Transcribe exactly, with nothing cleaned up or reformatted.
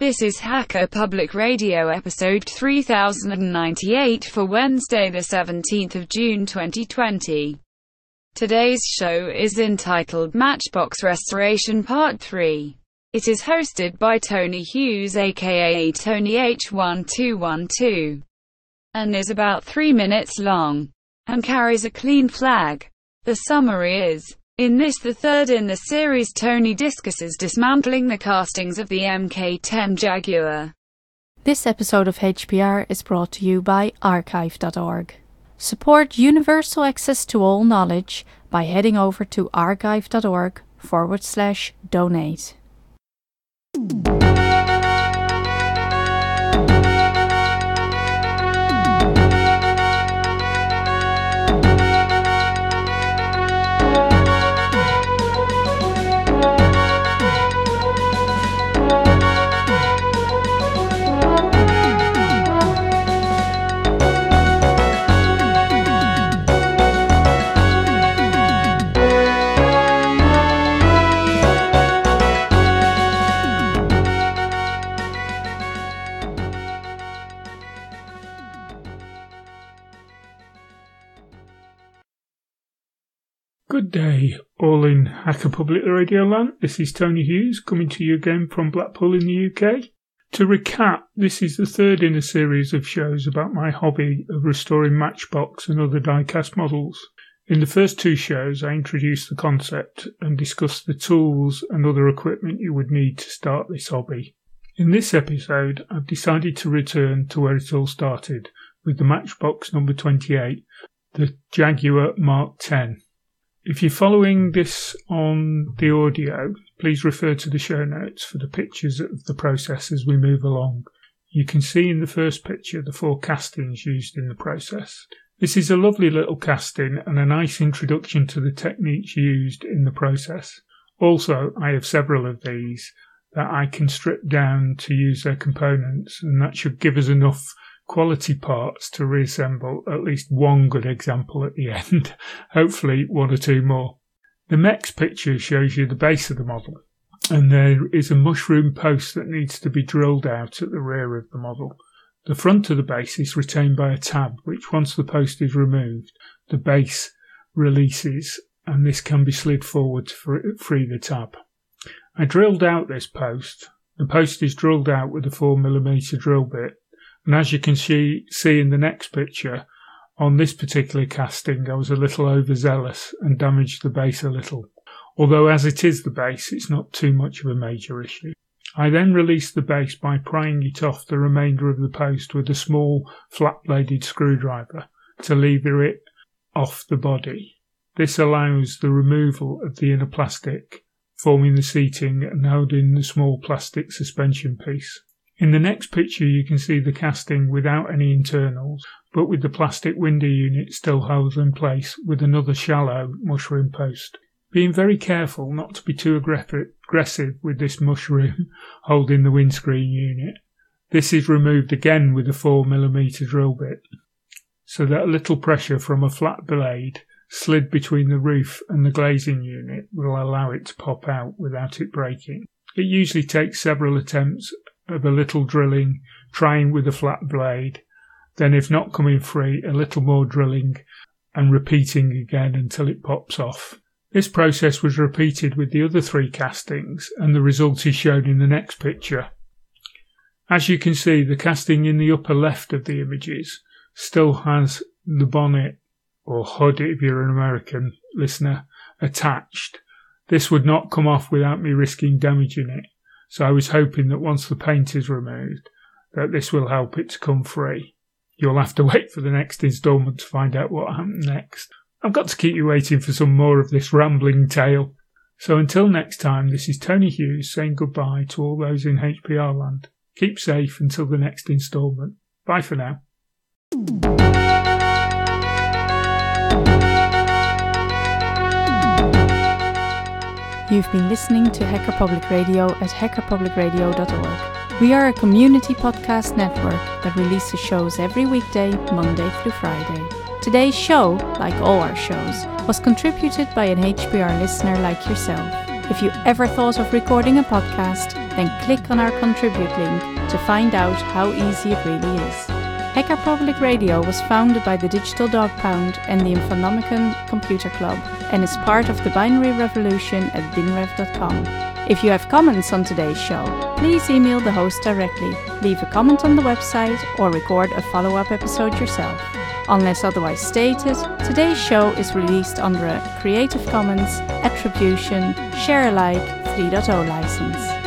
This is Hacker Public Radio episode three thousand ninety-eight for Wednesday the seventeenth of June twenty twenty. Today's show is entitled Matchbox Restoration Part three. It is hosted by Tony Hughes aka Tony H one two one two and is about three minutes long and carries a clean flag. The summary is: in this, the third in the series, Tony discusses dismantling the castings of the M K ten Jaguar. This episode of H P R is brought to you by archive dot org. Support universal access to all knowledge by heading over to archive dot org forward slash donate. Good day, all in Hacker Public Radio land. This is Tony Hughes coming to you again from Blackpool in the U K. To recap, this is the third in a series of shows about my hobby of restoring Matchbox and other die-cast models. In the first two shows, I introduced the concept and discussed the tools and other equipment you would need to start this hobby. In this episode, I've decided to return to where it all started, with the Matchbox number twenty-eight, the Jaguar Mark ten. If you're following this on the audio, please refer to the show notes for the pictures of the process as we move along. You can see in the first picture the four castings used in the process. This is a lovely little casting and a nice introduction to the techniques used in the process. Also, I have several of these that I can strip down to use their components, and that should give us enough quality parts to reassemble at least one good example at the end, hopefully one or two more. The next picture shows you the base of the model, and there is a mushroom post that needs to be drilled out at the rear of the model. The front of the base is retained by a tab, which once the post is removed, the base releases, and this can be slid forward to free the tab. I drilled out this post. The post is drilled out with a four millimeter drill bit, and as you can see, see in the next picture, on this particular casting I was a little overzealous and damaged the base a little. Although as it is the base, it's not too much of a major issue. I then released the base by prying it off the remainder of the post with a small flat-bladed screwdriver to lever it off the body. This allows the removal of the inner plastic, forming the seating and holding the small plastic suspension piece. In the next picture you can see the casting without any internals, but with the plastic window unit still held in place with another shallow mushroom post. Being very careful not to be too aggressive with this mushroom holding the windscreen unit. This is removed again with a four millimeter drill bit, so that a little pressure from a flat blade slid between the roof and the glazing unit will allow it to pop out without it breaking. It usually takes several attempts of a little drilling, trying with a flat blade, then if not coming free, a little more drilling and repeating again until it pops off. This process was repeated with the other three castings, and the result is shown in the next picture. As you can see, the casting in the upper left of the images still has the bonnet, or hood if you're an American listener, attached. This would not come off without me risking damaging it. So I was hoping that once the paint is removed, that this will help it to come free. You'll have to wait for the next instalment to find out what happened next. I've got to keep you waiting for some more of this rambling tale. So until next time, this is Tony Hughes saying goodbye to all those in H P R land. Keep safe until the next instalment. Bye for now. You've been listening to Hacker Public Radio at hacker public radio dot org. We are a community podcast network that releases shows every weekday, Monday through Friday. Today's show, like all our shows, was contributed by an H P R listener like yourself. If you ever thought of recording a podcast, then click on our Contribute link to find out how easy it really is. Hacker Public Radio was founded by the Digital Dog Pound and the Infonomicon Computer Club and is part of the Binary Revolution at binrev dot com. If you have comments on today's show, please email the host directly, leave a comment on the website, or record a follow-up episode yourself. Unless otherwise stated, today's show is released under a Creative Commons Attribution Share Alike three point oh license.